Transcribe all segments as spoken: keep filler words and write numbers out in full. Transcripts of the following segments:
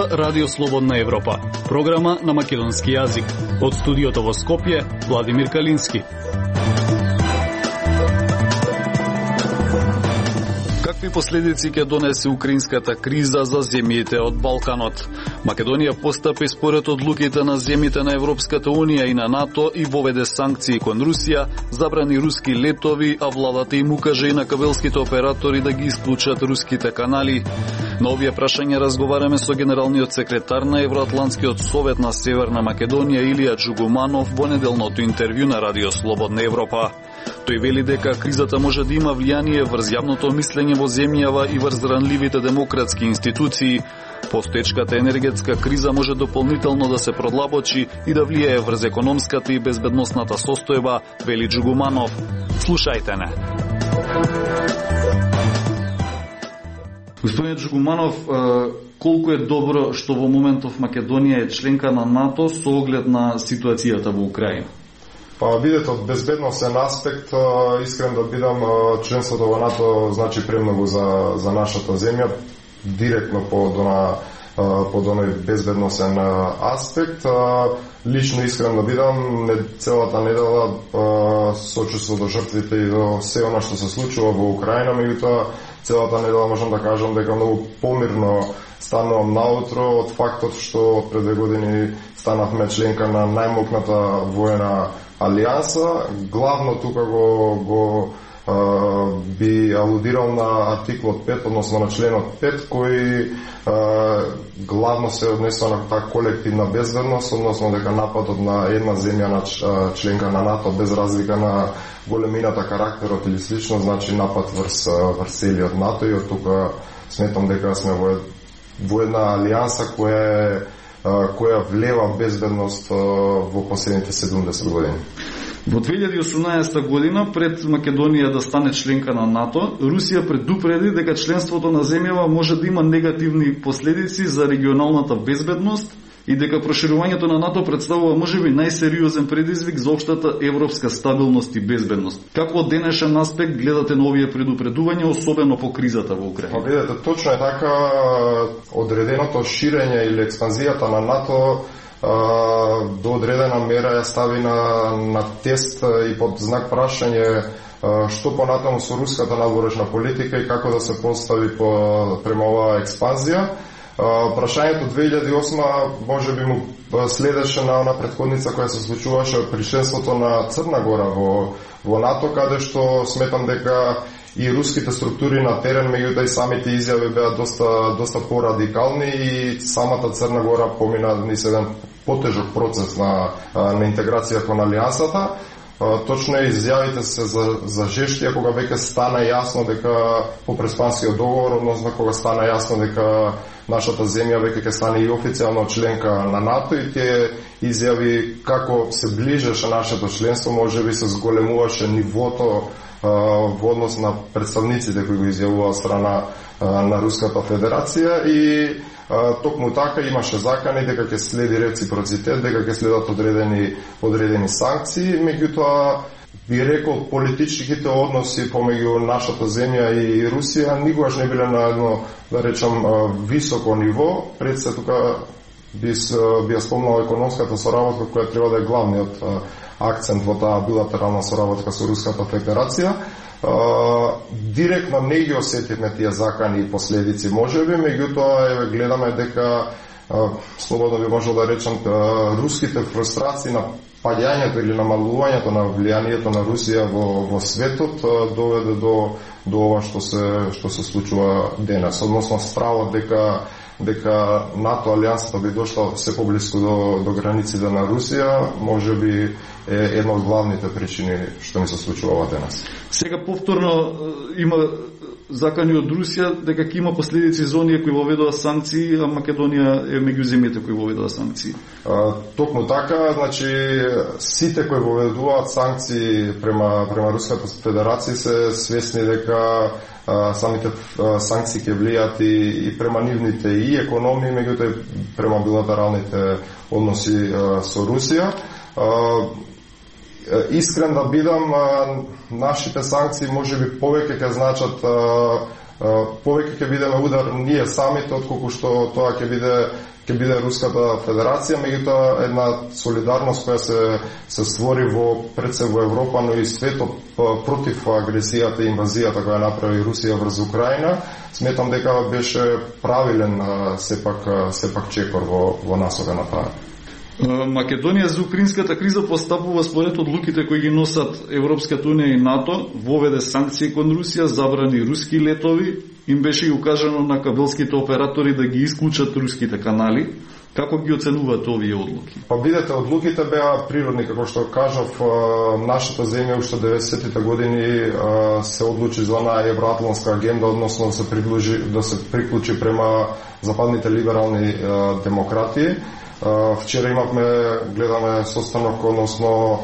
слуша Радио Слободна Европа, програма на македонски јазик. Од студиото во Скопје, Владимир Калински. Какви последици ќе донесе украинската криза за земјите од Балканот? Македонија постапи според одлуките на земјите на Европската Унија и на НАТО и воведе санкции кон Русија, забрани руски летови, а владата им укаже и на кабелските оператори да ги исклучат руските канали. На овие прашања разговараме со генералниот секретар на Евроатлантскиот совет на Северна Македонија Илија Джугуманов во неделното интервју на Радио Слободна Европа. Тој вели дека кризата може да има влијание врз јавното мислење во земјава и врз ранливите демократски институции. Постоечката енергетска криза може дополнително да се продлабочи и да влијае врз економската и безбедносната состојба, вели Джугуманов. Слушајте не. Господин Джугуманов, колку е добро што во моментов Македонија е членка на НАТО со оглед на ситуацијата во Украина? Па видете, од безбедносен аспект, искрен да бидам, членството во НАТО значи премногу за за нашата земја, директно по дона по доној безбедносен аспект. Лично искрен да бидам, целата недела сочувство до жртвите и до се она што се случува во Украина, меѓутоа целата недела можам да кажам дека многу помирно станувам наутро од фактот што пред две години станавме членка на најмокната воена алијанса. Главно тука го, го а, би алудирал на артиклот пет, односно на членот пет, кој а, главно се однесува на таа колективна безбедност, односно дека нападот на една земја на членка на НАТО без разлика на големината, карактерот или слично, значи напад врз, врз целиот НАТО, и од тука сметам дека сме во, во една алијанса која е која влева безбедност во последните седумдесет години. Во две илјади и осумнаесета година, пред Македонија да стане членка на НАТО, Русија предупреди дека членството на земјава може да има негативни последици за регионалната безбедност и дека проширувањето на НАТО представува можеби најсериозен предизвик за општата европска стабилност и безбедност. Како од денешен аспект гледате на овие предупредувања, особено по кризата во Украина? Па видете, точно е така, одреденото ширење или експанзијата на НАТО а, до одредена мера ја стави на, на тест и под знак прашање што понатаму со руската надворешна политика и како да се постави по, према оваа експанзија. Прашањето две илјади и осма може би му следеше на она претходница која се случуваше при членството на Црна Гора во, во НАТО, каде што сметам дека и руските структури на терен, меѓутоа и самите изјави беа доста доста порадикални и самата Црна Гора помина низ еден потежок процес на, на интеграција кон алијансата. Точно изјавите се за, за жештија кога веќе стана јасно дека по Преспанскиот договор, односно кога стана јасно дека нашата земја веќе ќе стане и официјално членка на НАТО, и тие изјави како се ближеше нашето членство, може би се зголемуваше нивото а, во однос на представниците кои го изјавуваа страна а, на Руската Федерација, и а, токму така имаше закани дека ќе следи реципроцитет, дека ќе следат одредени одредени санкции, меѓутоа би рекол политичките односи помеѓу нашата земја и Русија никогаш не биле на едно, да речам, високо ниво. Пред се тука би, би ја спомнал економската соработка, која треба да е главниот акцент во таа билатерална соработка со Руската Федерација. Директно не ги осетивме тие закани и последици можеби, меѓутоа еве гледаме дека слободно би можел да речам руските фрустрации на паѓањето или намалувањето на влијанието на Русија во, во светот доведе до, до ова што се, што се случува денес. Односно стравот дека дека НАТО алијансата би дошла се поблиску до, до границите на Русија, може би е една од главните причини што ми се случува денес. Сега повторно има закани од Русија дека ќе има последици за оние кои воведува санкции, а Македонија е меѓу земјите кои воведува санкции. А, токму така, значи сите кои воведуваат санкции према према Руската Федерација се свесни дека а, самите а, санкции ќе влијат и, и према нивните и економии, меѓутоа и према билатералните односи а, со Русија. А, искрен да бидам, нашите санкции може би повеќе ќе значат повеќе ќе бидеме удар ние самите, отколку што тоа ќе биде ќе биде Руската Федерација, меѓутоа една солидарност која се се створи во пред се во Европа, но и светот против агресијата и инвазијата која направи Русија врз Украина, сметам дека беше правилен сепак сепак чекор во во насока на таа. Македонија за украинската криза постапува според одлуките кои ги носат Европската унија и НАТО, воведе санкции кон Русија, забрани руски летови, им беше и укажано на кабелските оператори да ги исклучат руските канали. Како ги оценуваат овие одлуки? Па видете, одлуките беа природни, како што кажав, нашата земја уште деветдесеттите години се одлучи за на евроатлантска агенда, односно да се приклучи да се приклучи према западните либерални демократии. Вчера имавме, гледаме состанок, односно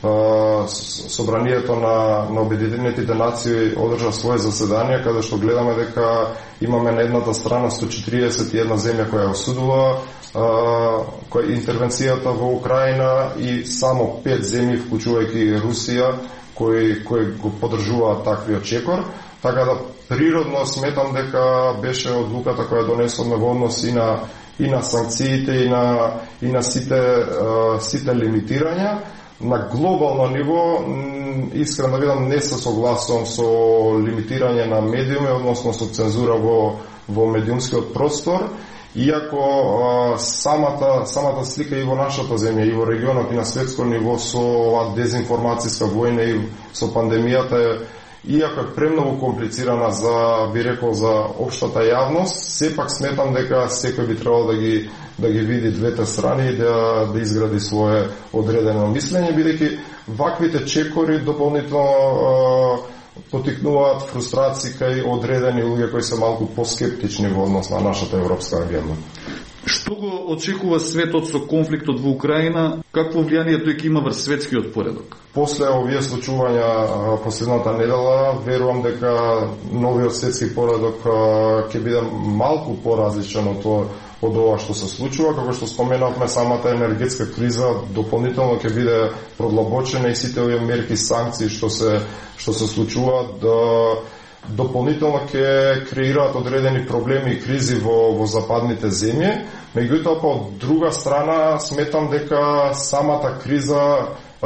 собранието на, на Обединетите нации одржа свое заседание, каде што гледаме дека имаме на едната страна сто четириесет и една земја која осудува која интервенцијата во Украина и само пет земји, вклучувајќи Русија, кои, кои го поддржуваат таквиот чекор. Така да природно сметам дека беше одлуката која донесовме во однос и на и на санкциите и на и на сите сите лимитирања. На глобално ниво, искрено видам, не се согласувам со лимитирање на медиуми, односно со цензура во во медиумскиот простор, иако а, самата самата слика и во нашата земја и во регионот и на светско ниво со оваа дезинформацијска војна и со пандемијата е, иако е премногу комплицирана за, би рекол, за општата јавност, сепак сметам дека секој би требало да ги да ги види двете страни и да, да изгради свое одредено мислење, бидејќи ваквите чекори дополнително потикнуваат фрустрации кај одредени луѓе кои се малку поскептични во однос на нашата европска агенда. Што го очекува светот со конфликтот во Украина? Какво влијание тој ќе има врз светскиот поредок? После овие случувања последната недела, верувам дека новиот светски поредок ќе биде малку поразличен од тоа од ова што се случува, како што споменавме, самата енергетска криза дополнително ќе биде продлабочена и сите овие мерки, санкции што се што се случуваат да дополнително ќе креираат одредени проблеми и кризи во во западните земји. Меѓутоа, по друга страна, сметам дека самата криза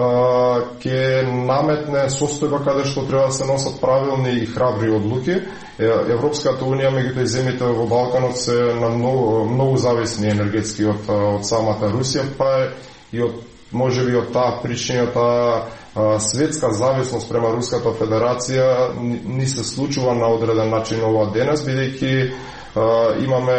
ќе наметне состојба каде што треба да се носат правилни и храбри одлуки. Европската унија, меѓутоа и земјите во Балканот се на многу, многу зависни енергетски од, од самата Русија, па и од можеби од таа причина, од таа светска зависност према Руската Федерација ни се случува на одреден начин ова денес, бидејќи имаме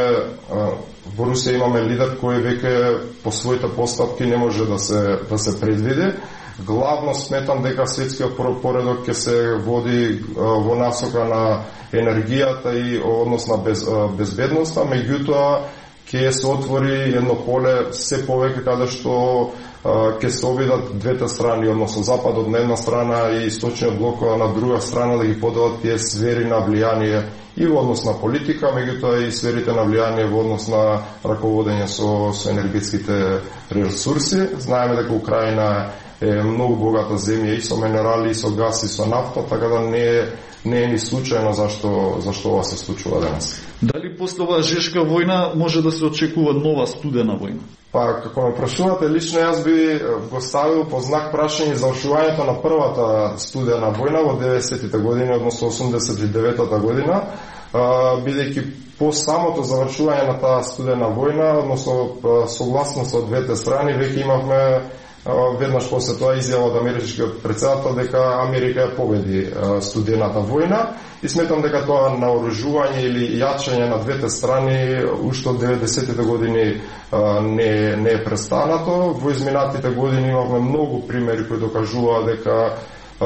во Русија имаме лидер кој веќе по своите постапки не може да се да се предвиди. Главно сметам дека светскиот поредок ќе се води во насока на енергијата и однос на без, безбедноста, меѓутоа ќе се отвори едно поле се повеќе каде што ќе се обидат двете страни, односно Западот на една страна и Источниот блок на друга страна, да ги поделат тие сфери на влијание и во однос на политика, меѓутоа и сферите на влијание во однос на раководење со, со енергетските ресурси. Знаеме дека Украина е многу богата земја и со минерали, и со газ, и со нафта, така да не е не е ни случајно зашто зашто ова се случува денес. Дали после оваа жешка војна може да се очекува нова студена војна? Па, како ме прашувате, лично јас би го ставил по знак прашање завршувањето на првата студена војна во деветдесеттите години, односно осумдесет и деветата година, бидејќи по самото завршување на таа студена војна, односно согласност од двете страни, веќе имавме веднаш после тоа изјава од америчкиот претседател дека Америка ја победи студената војна и сметам дека тоа наоружување или јачање на двете страни уште од деветдесеттите години не, не е престанато. Во изминатите години имавме многу примери кои докажуваат дека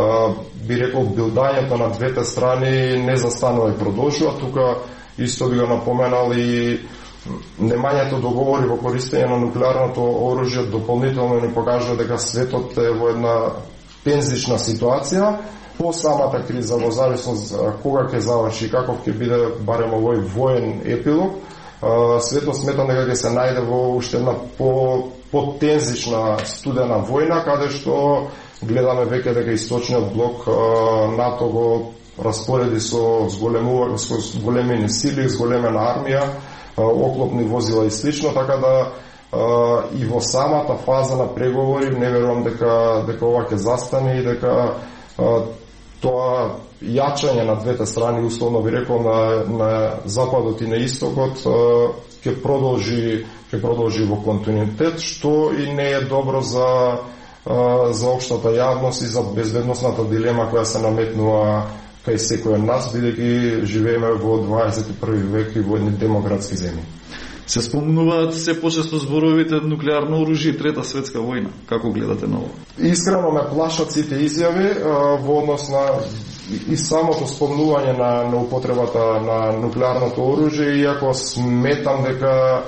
би рекол билдањето на двете страни не застанува и продолжува. Тука исто би го напоменал и немањето договори во користење на нуклеарното оружје дополнително ни покажува дека светот е во една тензична ситуација. По самата криза, во зависност кога ќе заврши и каков ќе биде барем овој воен епилог, светот сметам дека ќе се најде во уште една по потензична студена војна, каде што гледаме веќе дека Источниот блок НАТО го распореди со зголемување со големени сили, зголемена армија, оклопни возила и слично, така да и во самата фаза на преговори не верувам дека дека ова ќе застане и дека тоа јачање на двете страни, условно би рекол, на, на западот и на истокот ќе продолжи ќе продолжи во континуитет, што и не е добро за за општата јавност и за безбедносната дилема која се наметнува кај секој од нас, бидејќи живееме во дваесет и први век и во едни демократски земји. Се спомнуваат се почесто зборовите нуклеарно оружје и Трета светска војна. Како гледате на ова? Искрено ме плашат сите изјави во однос на и самото спомнување на, на употребата на нуклеарното оружје, иако сметам дека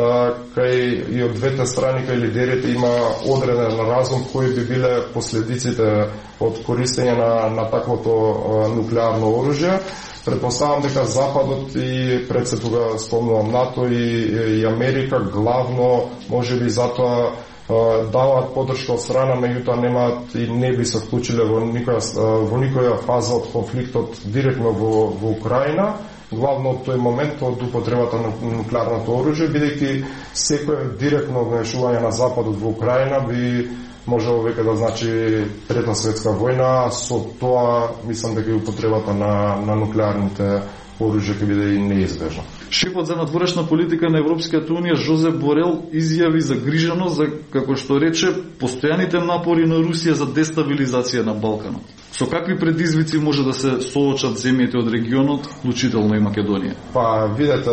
кај и од двете страни, кај лидерите има одреден разум кои би биле последиците од користење на, на таквото нуклеарно оружје. Предпоставам дека Западот и пред се тога спомнувам НАТО и, и Америка главно можеби затоа даваат поддршка од страна, меѓутоа немаат и не би се вклучиле во никоја во никоја фаза од конфликтот директно во, во Украина, главно од тој момент од употребата на нуклеарното оружје, бидејќи секој директно вмешување на Западот во Украина би можело веќе да значи Трета светска војна, со тоа мислам дека и употребата на, на нуклеарните оружје ќе биде и неизбежна. Шефот за надворешна политика на Европската унија Жозеп Борел изјави загриженост за, како што рече, постојаните напори на Русија за дестабилизација на Балканот. Со какви предизвици може да се соочат земјите од регионот, вклучително и Македонија? Па, видете,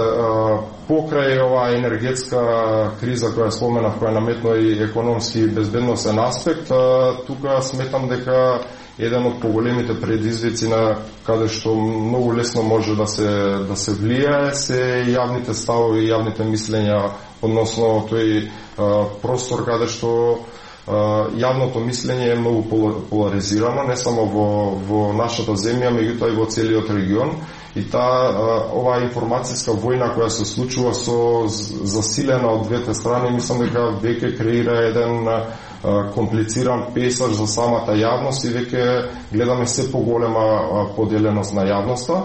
покрај оваа енергетска криза која споменав, која наметно и економски и безбедносен аспект, тука сметам дека еден од поголемите предизвици на каде што многу лесно може да се да се влијае се јавните ставови и јавните мислења односно тој а, простор каде што а, јавното мислење е многу поларизирано не само во во нашата земја, меѓутоа и во целиот регион. И таа оваа информацијска војна која се случува со засилена од двете страни, мислам дека веќе креира еден комплициран пейзаж за самата јавност и веќе гледаме се поголема поделеност на јавноста.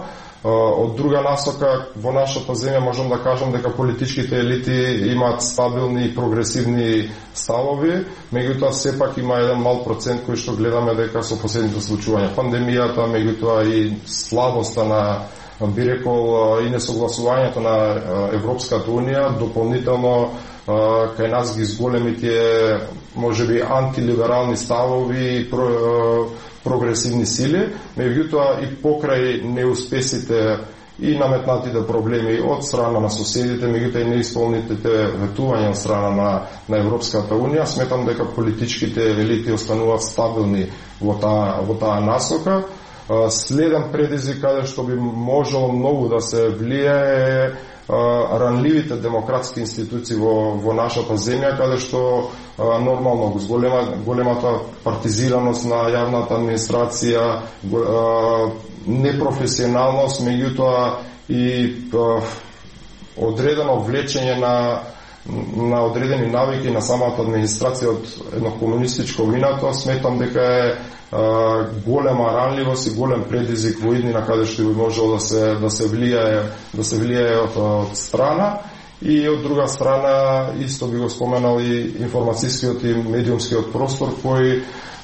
Од друга насока, во нашата земја можам да кажам дека политичките елити имаат стабилни и прогресивни ставови, меѓутоа сепак има еден мал процент кој што гледаме дека со последните случувања пандемијата, меѓутоа и слабоста на би рекол и несогласувањето на Европската унија дополнително кај нас ги зголеми тие можеби антилиберални ставови и про, прогресивни сили, меѓутоа и покрај неуспесите и наметнатите проблеми од страна на соседите, меѓутоа и неисполнетите ветувања од страна на, на Европската унија, сметам дека политичките елити остануваат стабилни во таа во таа насока. Следен предизвик каде што би можело многу да се влијае ранливите демократски институции во, во нашата земја, каде што а, нормално голема, големата партизираност на јавната администрација, го, а, непрофесионалност, меѓутоа и а, одредено влечење на на одредени навики на самата администрација од едно комунистичко минато, сметам дека е а, голема ранливост и голем предизвик во иднина каде што би можело да се да се влијае да се влијае од, од страна и од друга страна исто би го споменал и информацијскиот и медиумскиот простор кој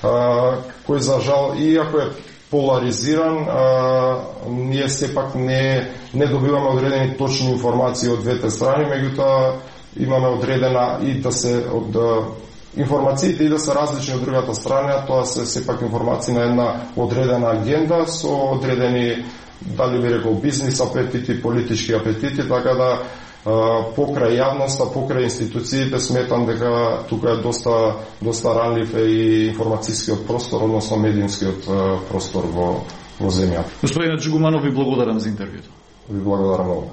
а, кој за жал иако е поларизиран, а, ние сепак не не добиваме одредени точни информации од двете страни, меѓутоа имаме одредена и да се од информациите и да се различни од другата страна, тоа се сепак информации на една одредена агенда со одредени, дали би рекол, бизнис апетити, политички апетити, така да покрај јавноста, покрај институциите сметам дека тука е доста доста ранлив е и информацијскиот простор, односно медиумскиот простор во во земјата. Господине Джигуманов, ви благодарам за интервјуто. Ви благодарам многу.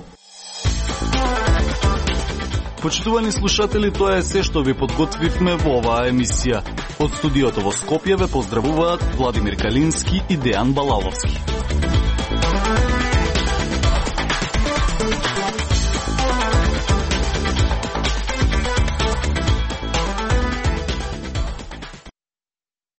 Почитувани слушатели, тоа е се што ви подготвивме во оваа емисија. Од студиото во Скопје ве поздравуваат Владимир Калински и Дејан Балаловски.